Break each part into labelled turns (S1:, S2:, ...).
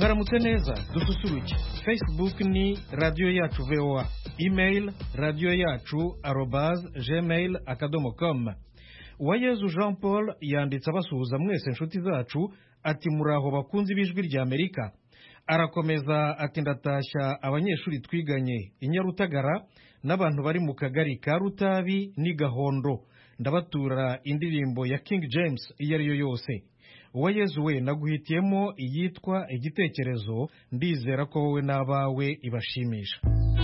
S1: mwaramutse neza dususuruke. Facebook ni radio yacu VOA, email radio yacu @gmail.com. Uwayezu Jean Paul yanditse abasuhuza mwese inshuti zacu ati muraho bakunzi b'ijwi rya Amerika. Arakomeza ati ndatashya abanyeshuri twiganye inyarutagara n'abantu bari mu kagari ka Rutabi ni Gahondo. Ndabatura indirimbo ya King James iyo ari yo yose. Uwayezu we naguhitiyemo iyitwa igitekerezo, ndizera ko wowe n'abawe ibashimisha.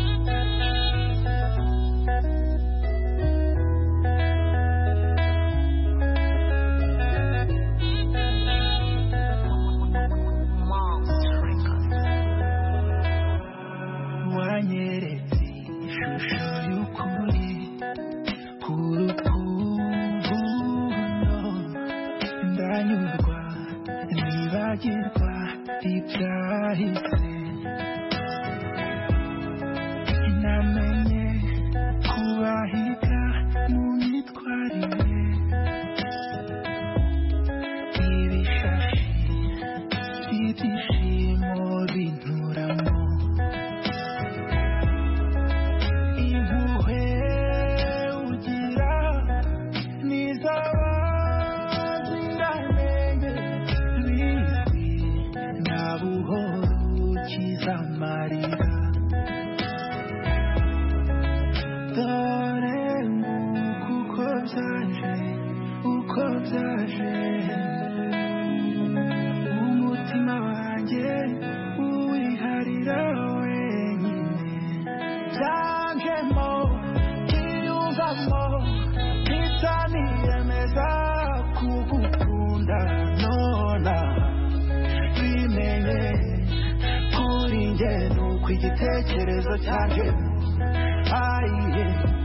S2: Igitekerezo cyanjye ayiye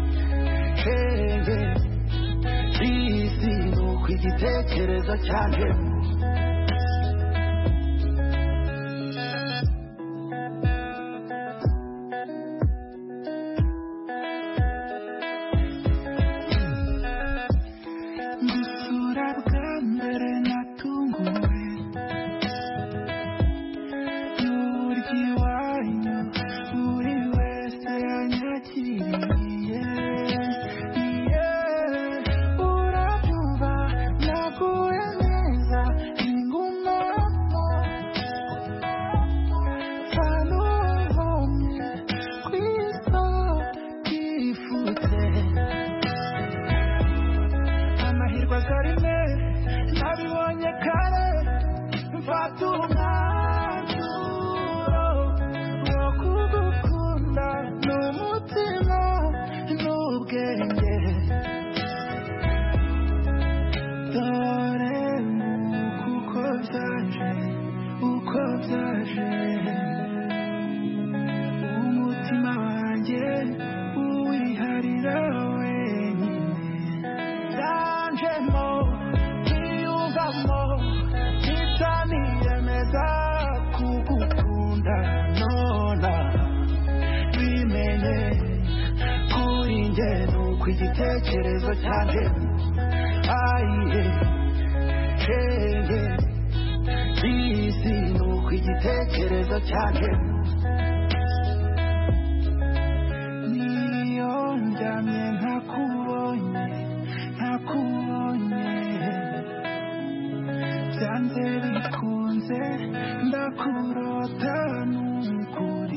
S2: heye isi nuko igitekerezo cyanjye igitekerezo cyanjye ayiye heye isi nuko igitekerezo cyanjye niyo njyamye ntakubonye byanze bikunze ndakurota n'ukuri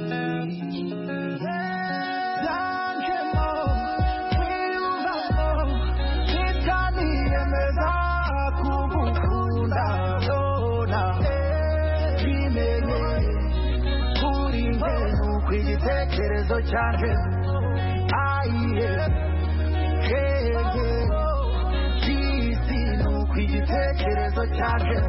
S2: igitekerezo cyanjye ayiye heye isi nuko igitekerezo cyanjye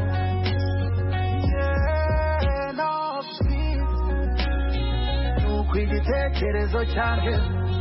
S2: nuko igitekerezo cyanjye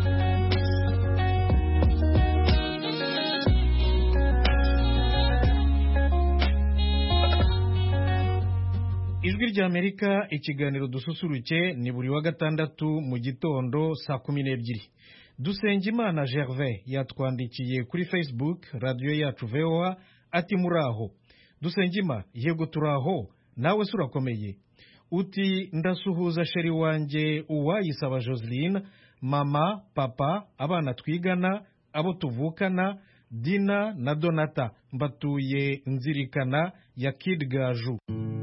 S1: Ijwi rya Amerika, ikiganiro dususuruke ni buri wa gatandatu mu gitondo saa 12. Dusengimana Gervais yatwandikiye kuri Facebook radio yacu VOA ati muraho. Dusengima yego turaho nawe se urakomeye? Uti ndasuhuza sheri wanjye Uwayisaba Joseline, mama, papa, abana twigana, abo tuvukana, Dina na Donata, mbatuye Nzirikana ya Kid Gaju.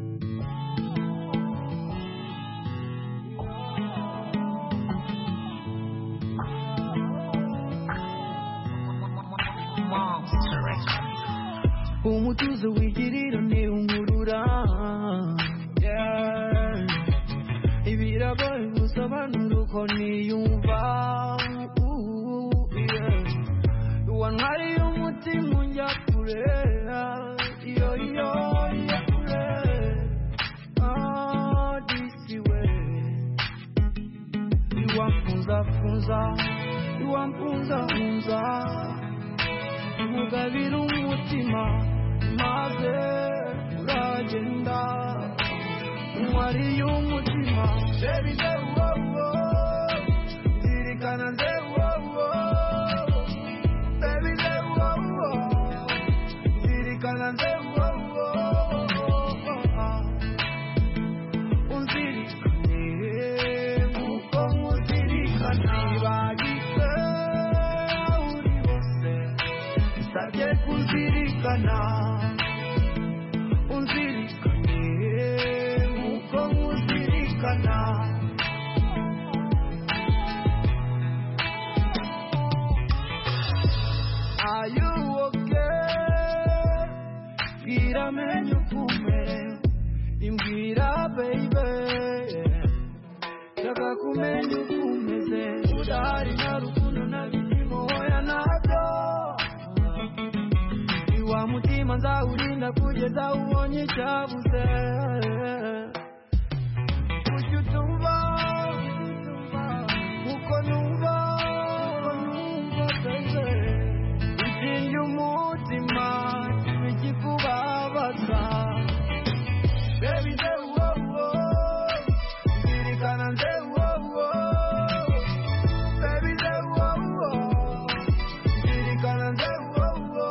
S2: Umutuzo wigirira ni umurura, ibiragoye gusobanura uko niyumva, wantwariye umutima unjya kure, iyo kure, disi we, iwamfunza umugabira umutima maze uragenda, wantwariye umutima, baby nzewo, nzirikana nzewo, baby nzewo, nzirikana nzewo, unzirikane nkuko nkuzirikana, bagise uri bose nsabye kuzirikana, unzirikane nkuko nkuzirikana. Are you okay? Bwira menye ukumere, imbwira baby, shaka kumenya ukumeze, udahari nta rukundo na bikimo hoya nabyo, iwa mutima nzawurinda kugeza ubonye icyabuze, ujya utumva uko numva baby, utinye umutima ikikubabaza, baby nzewo, nzirikana nzewo, baby nzewo, nzirikana nzewo,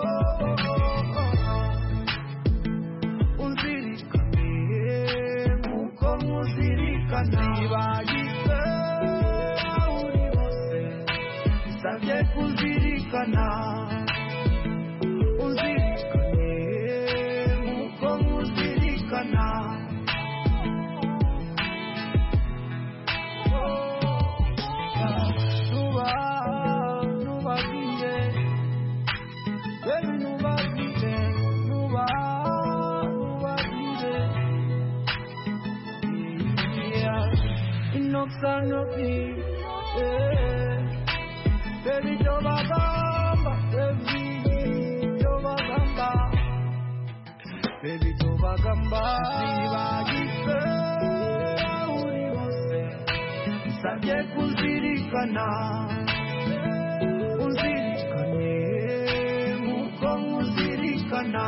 S2: unzirikane nkuko nkuzirikana, bagise uri bose nsabye kuzirikana, unzirikane nkuko nkuzirikana. Nubabwire baby, nubabwire inoxanopi, baby tobagamba, baby tobagamba, bagise uri bose nsabye kuzirikana, unzirikane nkuko nkuzirikana.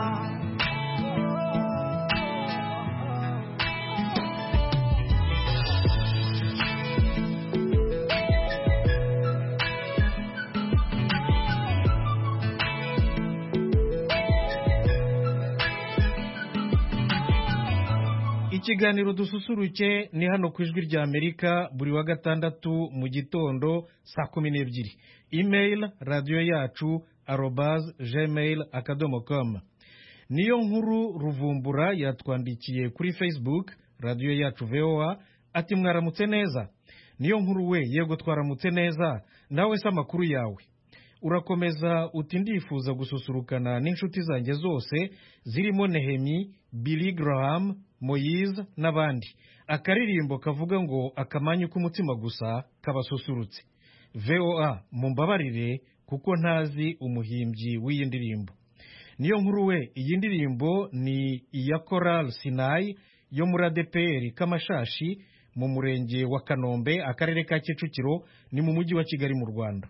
S1: Ikiganiro dususuruke ni hano ku Ijwi rya Amerika buri wa gatandatu mu gitondo saa 12. Email radio yacu @gmail.com. Niyo nkuru Ruvumbura yatwandikiye kuri Facebook radio yacu VOA ati mwaramutse neza. Niyo nkuru we, yego twaramutse neza, nawe se amakuru yawe? Urakomeza uti ndifuza gususurukana n'inshuti zanjye zose zirimo Nehemi, Billy Graham, Moise n'abandi. Akaririmbo kavuga ngo akamanyu k'umutima gusa kabasusurutse. VOA mumbabarire kuko ntazi umuhimbyi w'iyi ndirimbo. Niyo nkuru we, iyi ndirimbo ni iya Choral Sinai yo muri ADPR Kamashashi mu murenge wa Kanombe, akarere ka Kicukiro, ni mu mujyi wa Kigali mu Rwanda.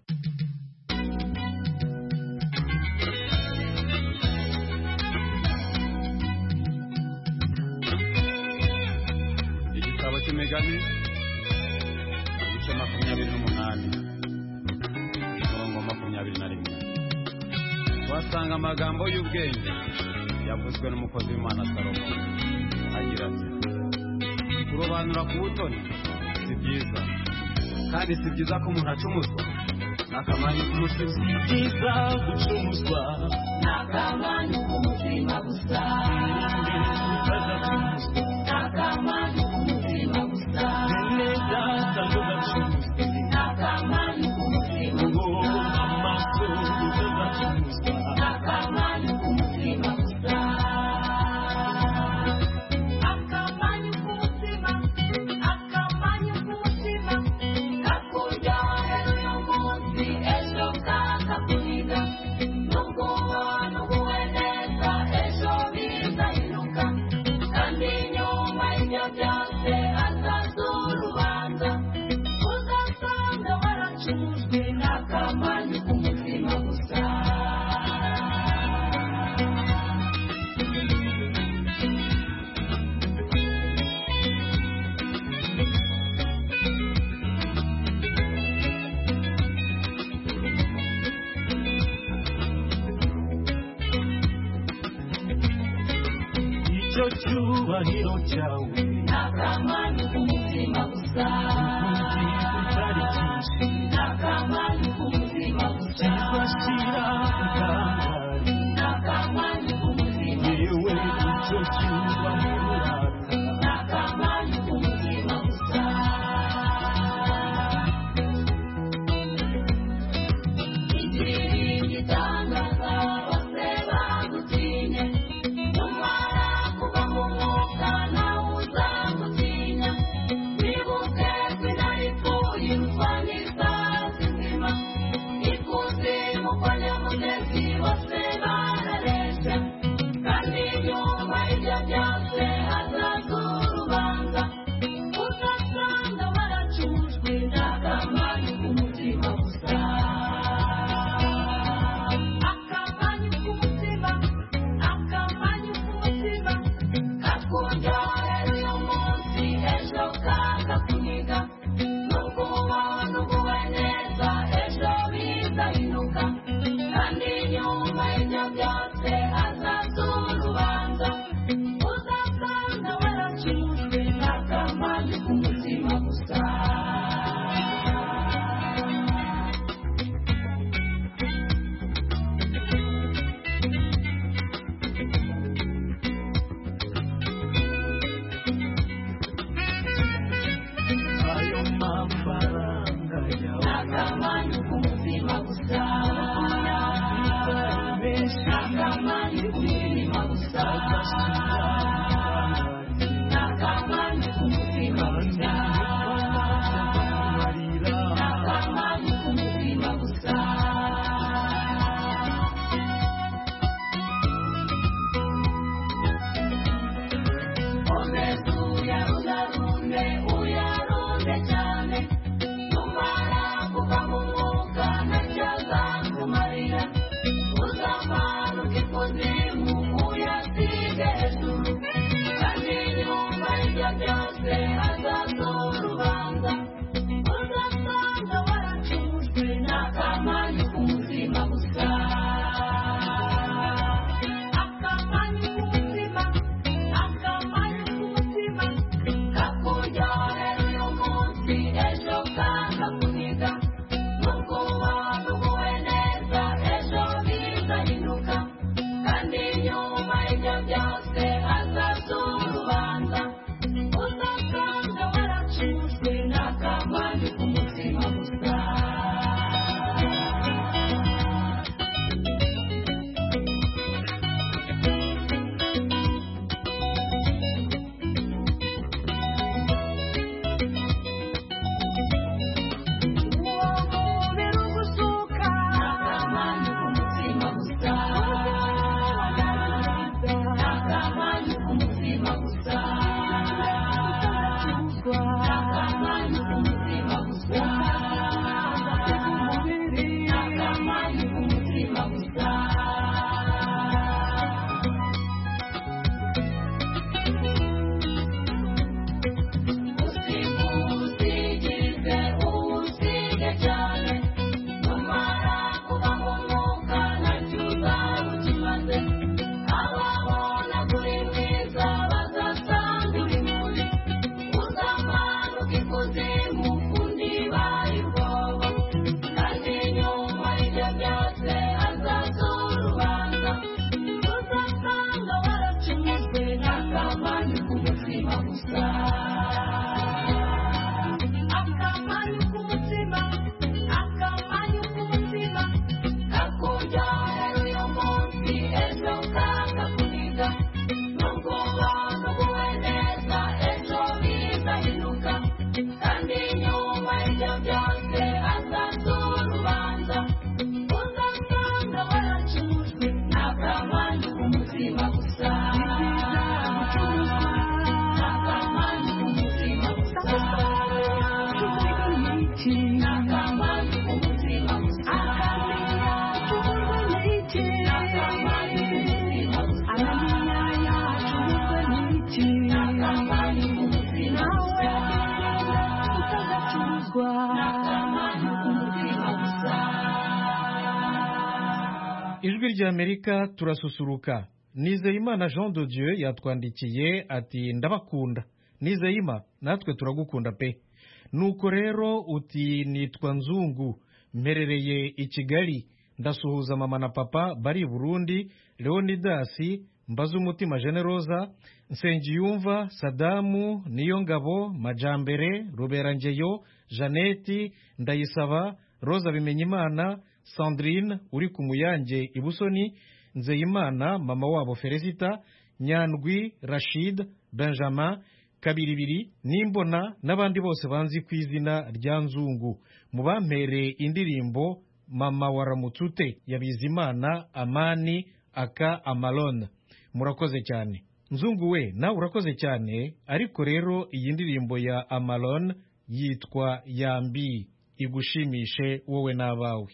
S3: Imigani igice 28 umurongo 21 wasanga amagambo y'ubwenge yavuzwe n'umukozi w'Imana Salomo agira agira ati kurobanura ku butoni si byiza kandi si byiza ko umuntu acumuzwa n'akamanyu k'umutima
S2: si byiza gucumuzwa n'akamanyu k'umutima gusa n'akamanyu k'umutima gusa neza cyangwa ugacumuzwa n'akamanyu k'umutima gusa amaso utagacumuzwa n'akamanyu k'umutima gusa akamanyu k'umutima kakuryohera uyu munsi ejo kakakuniga nubwo ubuwe neza ejo bizahinduka kandi nyuma y'ibyo byose hazaza urubanza uzasanga waracumujwe n'akamanyu k'umutima gusa icyo cyubahiro cyawe n'akamanyu k'umutima gusa ukunzi kutari cyinshi n'akamanyu k'umutima gusa kizashira ukangari n'akamanyu k'umutima yewe icyo cyubahiro urata n'akamanyu k'umutima gusa igiri gitangaza bose bagutinye numara kuva mu mwuka nawe uzagutinya wibuke sinaripfuye urwaniriza zizima ikuzimu kwa nyamugezi bose barareshya kandi nyuma y'ibyo byose hazaza urubanza uzasanga waracumujwe n'akamanyu k'umutima gusa akamanyu k'umutima kakuryohera uyu munsi ejo kakakuniga nubwo ubona uguwe neza ejo bizahinduka kandi nyuma y'ibyo byose hazaza urubanza uzasanga waracumujwe n'akamanyu k'umutima gusa ayo mafaranga yawe n'akamanyu k'umutima gusa
S1: ijwi ry'Amerika turasusuruka. Nizeyimana Jean de Dieu yatwandikiye ati ndabakunda. Nizeyima natwe turagukunda pe. Nuko rero uti nitwa Nzungu mperereye i Kigali, ndasuhuza mama na papa bari i Burundi, Leonidasi Mbazumutima Generosa, Nsengiyumva Sadamu, Niyongabo Majambere, Ruberangeyo, Janeti Ndayisaba, Rosa Bimenyimana, Sandrine uri ku Muyange i Busoni, Nzeyimana mama wabo Felicita, Nyandwi Rashid, Benjamin Kabiribiri Nimbona n'abandi bose banzi ku izina rya Nzungu. Mubampere indirimbo mama waramutute ya Bizimana Amani aka Amalon. Murakoze cyane. Nzungu we nawe urakoze cyane, ariko rero iyi ndirimbo ya Amalon yitwa Yambi, igushimishe wowe n'abawe.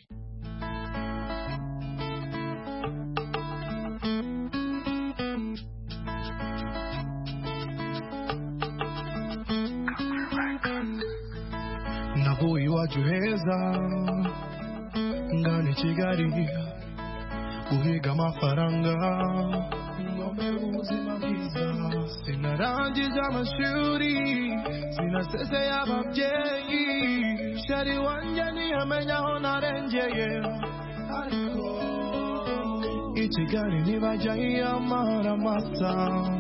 S4: Navuye iwacu heza ngana Kigali guhiga amafaranga ngombe ubuzima bwiza, sinarangije amashuri sinasezeye ababyeyi, shari wanjye ntiyamenya aho narengeye, ariko i Kigali ntibajya yiyamara amasa,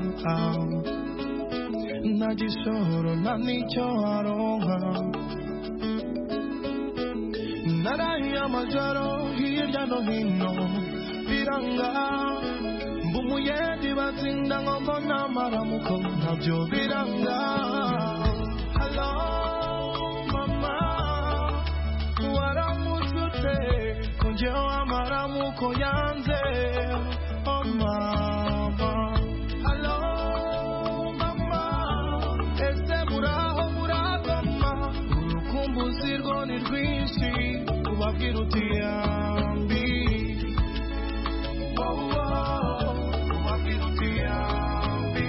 S4: nta gishoro nta n'icyo aronka, narahiye amajoro hirya no hino biranga, mbumuyendi batsinda ngo mbona amaramuko ntabyo biranga. Hello mama waramutse ko njyewe amaramuko yanze, oh mama. Hello mama ese muraho muragoma, urukumbuzi rwo ni rwinshi ubabwira uti Yambi, ubabwira uti Yambi,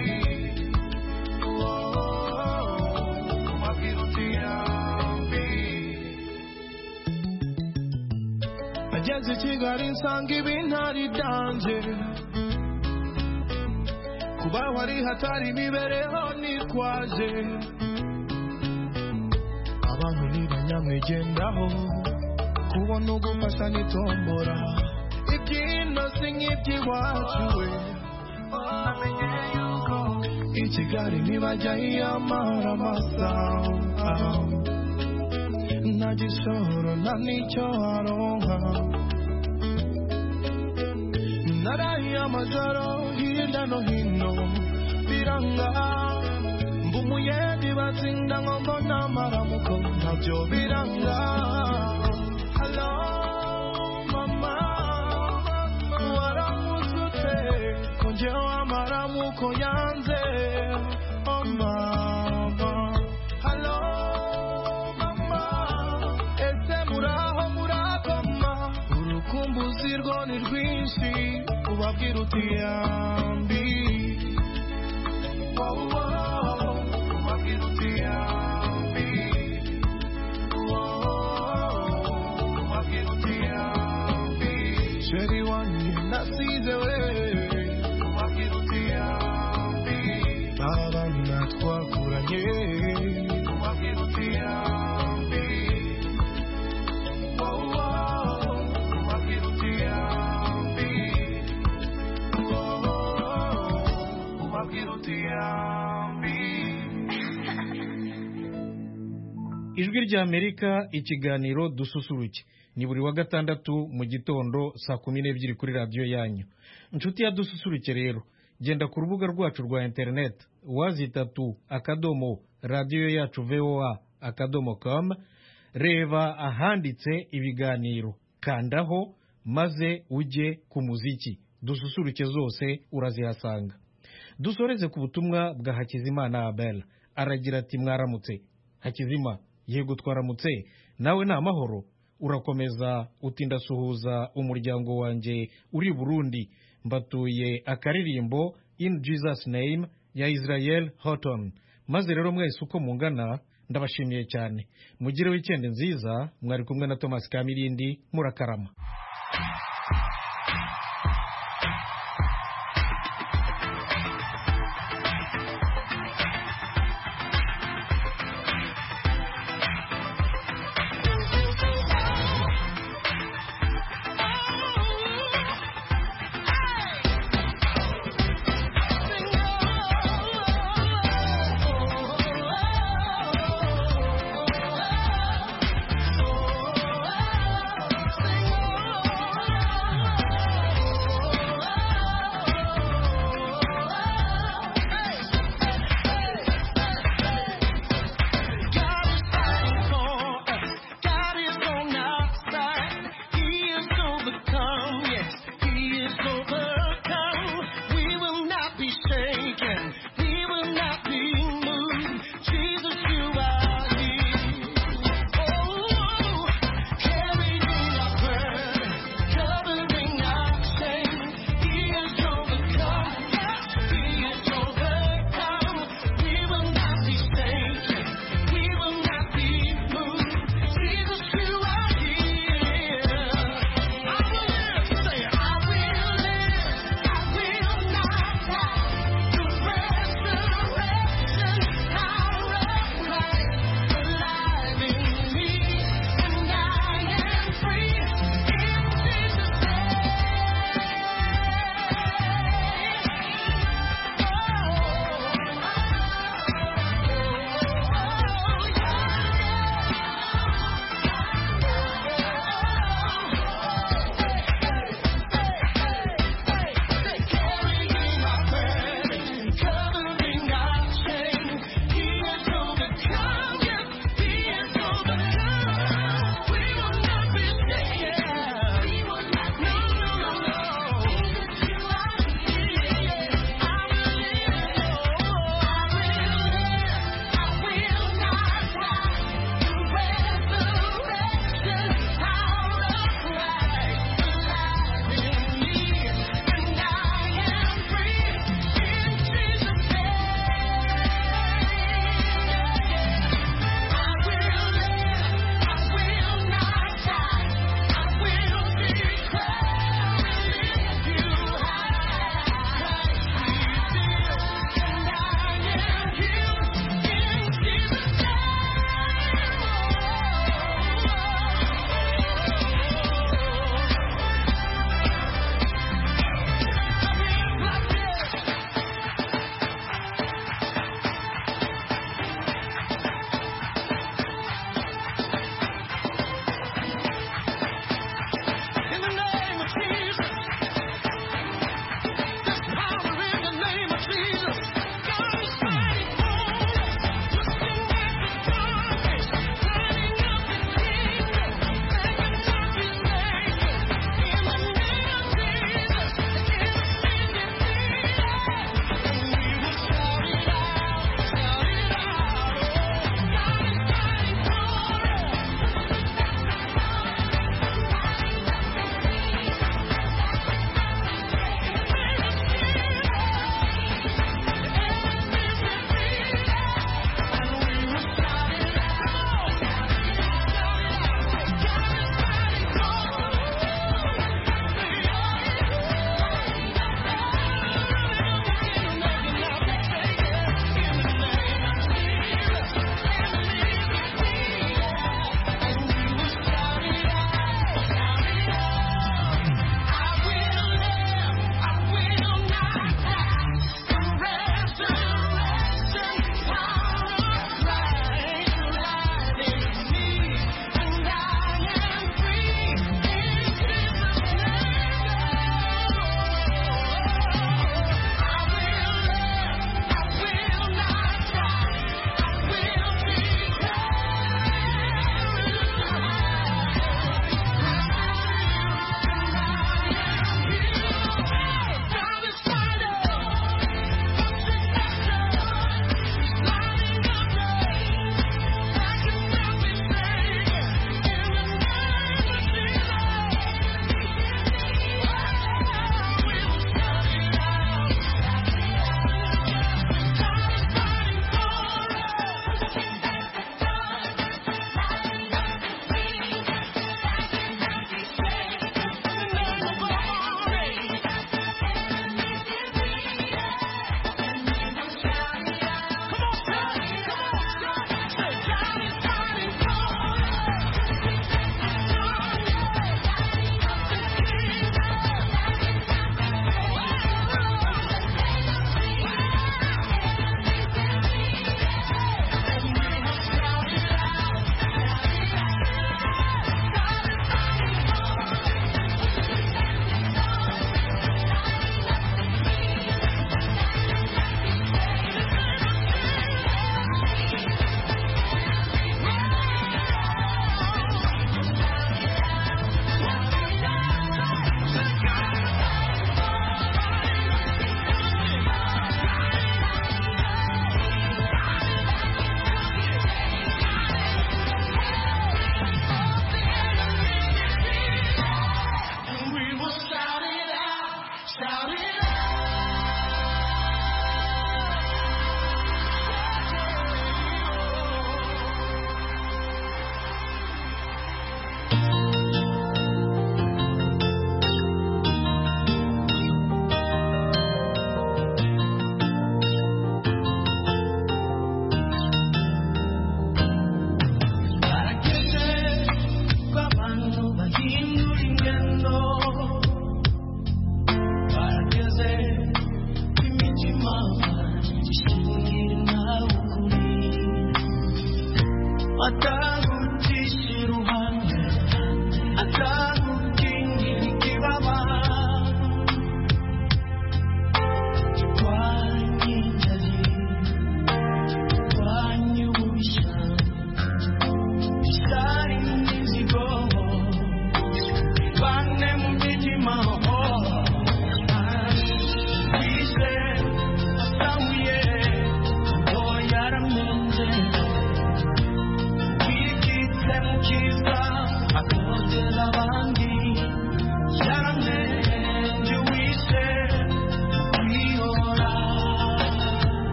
S4: ubabwira uti Yambi. Nageze i Kigali nsanga ibintu ari danje, kuba wari hatari imibereho nitwaje, abantu ntibanyamwigendaho, kubona ugufasha n'itombora, ibyino si nk'iby'iwacu we, amenye yuko i Kigali ntibajya yiyamara amasaha, nta gishoro nta n'icyo aronka, narahiye amajoro hirya no hino biranga, mbumuyendi batsinda ngo mbona amaramuko ntabyo biranga. Hello mama waramutse ko njyewe amaramuko yanze, oh mama. Hello mama ese muraho muragoma, urukumbuzi rwo ni rwinshi ubabwira uti Yambi, ubabwira uti Yambi, ubabwira uti Yambi, sheri wanjye nasize we, ubabwira uti Yambi, abana twakuranye ubabwira uti Yambi, ubabwira uti Yambi, ubabwira uti Yambi.
S1: Ijwi ry'Amerika ikiganiro dususuruke ni buri wa gatandatu mu gitondo saa 12 kuri radio yanyu. Inshuti ya dususuruke rero, genda ku rubuga rwacu rwa internet wazitatu akadomo radio yacu voa.com, reba ahanditse ibiganiro, kandaho maze uje ku muziki, dususuruke zose urazihasanga. Dusoreze ku butumwa bwa Hakizimana Abel, aragira ati mwaramutse. Hakizima, yego twaramutse, nawe ni amahoro? Urakomeza uti ndasuhuza umuryango wanjye uri Burundi, mbatuye akaririmbo In Jesus Name ya Israel Houghton. Maze rero mwese uko mungana ndabashimiye cyane, mugire weekend nziza. Mwari kumwe na Thomas Kamirindi, murakarama.